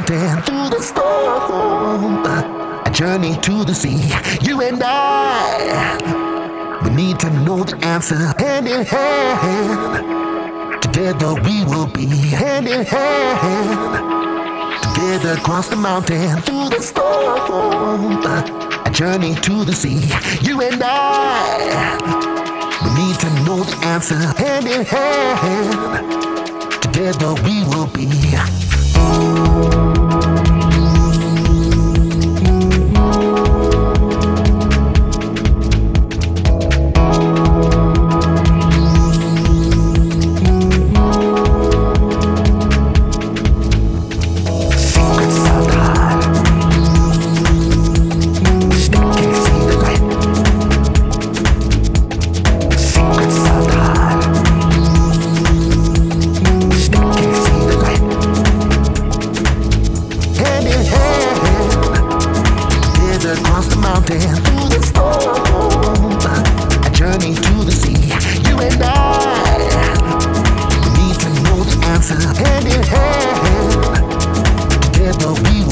mountain, through the storm, a journey to the sea. You and I, we need to know the answer. Hand in hand, together we will be. Hand in hand, together across the mountain, through the storm, a journey to the sea. You and I, we need to know the answer. Hand in hand, together we will be. Across the mountain, through the storm, a journey to the sea. You and I, we need to know the answer. Hand in hand, together we